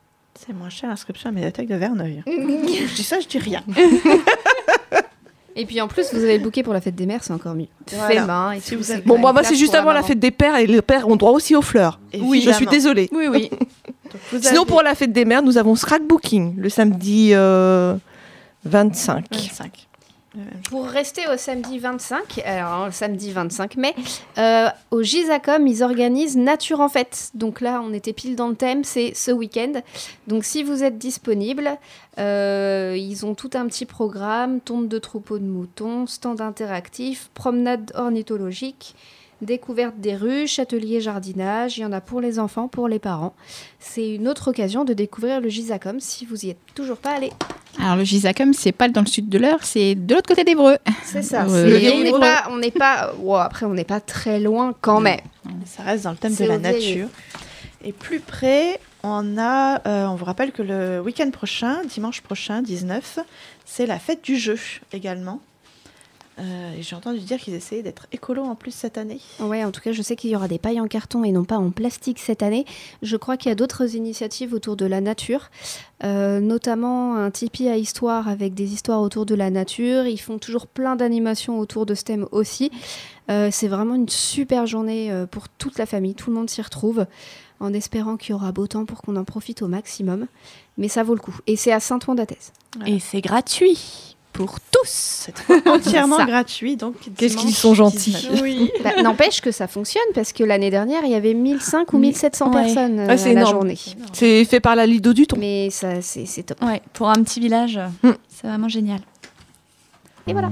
C'est moins cher l'inscription à la médiathèque de Verneuil. Je dis ça, je dis rien. Et puis en plus, vous avez le bouquet pour la fête des mères, c'est encore mieux. Voilà. Fait main. Et Si tout, vous c'est avez- Bon, quand moi, même moi classe c'est juste pour la avant la maman. fête des pères et les pères ont droit aussi aux fleurs. Oui, je suis désolée. Oui, oui. Vous Sinon, avez- pour la fête des mères, nous avons scrapbooking le samedi euh, vingt-cinq. vingt-cinq. Pour rester au samedi vingt-cinq, alors le samedi vingt-cinq mai, euh, au Gisacom, ils organisent Nature en fête. Donc là, on était pile dans le thème, c'est ce week-end. Donc si vous êtes disponible, euh, ils ont tout un petit programme, tonte de troupeaux de moutons, stand interactif, promenade ornithologique, découverte des ruches, atelier jardinage. Il y en a pour les enfants, pour les parents. C'est une autre occasion de découvrir le Gisacom si vous y êtes toujours pas allé. Alors le Gisacom, c'est pas dans le sud de l'Eure, c'est de l'autre côté d'Évreux. C'est ça. Euh, c'est- le on vieil n'est Évreux. pas, on n'est pas. Wow, après, on n'est pas très loin quand même. Ça reste dans le thème de C'est la au vieil. nature. Et plus près, on a, euh, on vous rappelle que le week-end prochain, dimanche prochain, dix-neuf, c'est la fête du jeu également. Euh, et j'ai entendu dire qu'ils essayaient d'être écolos en plus cette année. Ouais, en tout cas, je sais qu'il y aura des pailles en carton et non pas en plastique cette année. Je crois qu'il y a d'autres initiatives autour de la nature, euh, notamment un Tipeee à histoire avec des histoires autour de la nature. Ils font toujours plein d'animations autour de ce thème aussi. Euh, c'est vraiment une super journée euh, pour toute la famille. Tout le monde s'y retrouve, en espérant qu'il y aura beau temps pour qu'on en profite au maximum. Mais ça vaut le coup. Et c'est à Saint-Ouen-d'Athès. Et c'est gratuit pour tous. Entièrement Ça. gratuit, donc Qu'est-ce dimanche qu'ils sont gentils. dix-neuf. Oui. Bah, n'empêche que ça fonctionne parce que l'année dernière, il y avait mille cinq ou mille sept cents Ouais. personnes euh, Ah, c'est à la énorme. journée. C'est fait par la Lido du Thon. Mais ça, c'est, c'est top. Ouais, pour un petit village, Mm. c'est vraiment génial. Et voilà.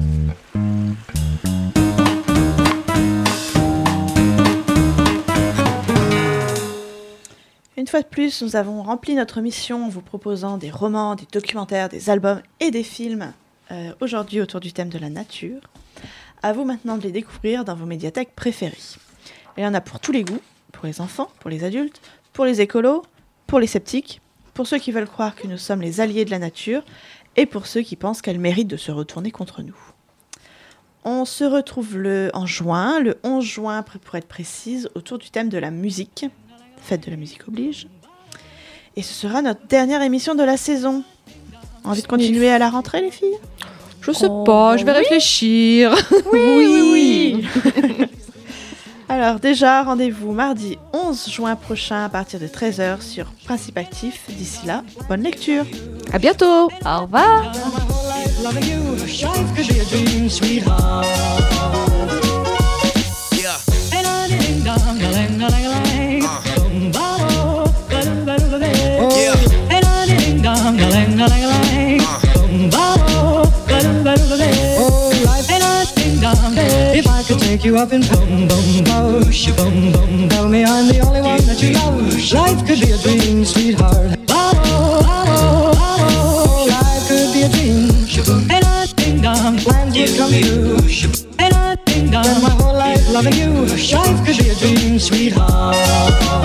Une fois de plus, nous avons rempli notre mission en vous proposant des romans, des documentaires, des albums et des films euh, aujourd'hui autour du thème de la nature. À vous maintenant de les découvrir dans vos médiathèques préférées. Il y en a pour tous les goûts, pour les enfants, pour les adultes, pour les écolos, pour les sceptiques, pour ceux qui veulent croire que nous sommes les alliés de la nature et pour ceux qui pensent qu'elle mérite de se retourner contre nous. On se retrouve le, en juin, le onze juin pour être précise, autour du thème de la musique. Fête de la musique oblige. Et ce sera notre dernière émission de la saison. Envie de continuer à la rentrée, les filles? Je sais Oh, pas, je vais oui. réfléchir. Oui, oui, oui. Alors déjà, rendez-vous mardi onze juin prochain à partir de treize heures sur Principe Actif. D'ici là, bonne lecture. À bientôt. Au revoir. Loving you, life could be a dream, sweetheart. Yeah. Ding dong, ding dong, ding dong. Yeah. Ding dong, ding dong, ding Oh, life ain't a ding dong. If I could take you up and boom, boom, boom, boom, boom, tell me I'm the only one that you love. Life could be a dream, sweetheart. Oh, life could be a dream. Ain't a ding dong, plans would come true. Ain't a ding dong, my whole life loving you. Life could be a dream, sweetheart.